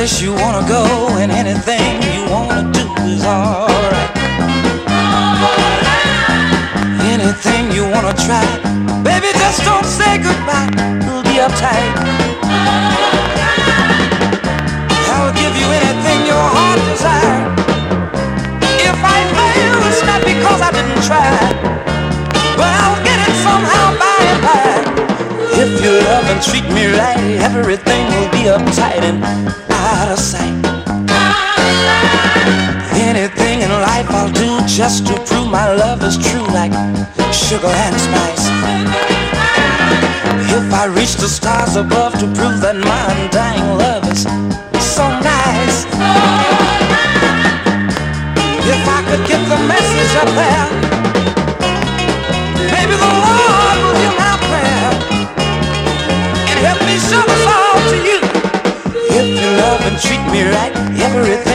place you wanna go and anything you wanna do is alright. Anything you wanna try, baby, just don't say goodbye. We'll be uptight. I'll give you anything your heart desires. If I fail, it's not because I didn't try, but I'll get it somehow by and by. If you love and treat me right, everything will be uptight and out of sight. Anything in life I'll do just to prove my love is true, like sugar and spice. If I reach the stars above to prove that my undying love is so nice. If I could get the message up there, maybe the Lord will hear my prayer and help me show this all to you. If you love and treat me right, everything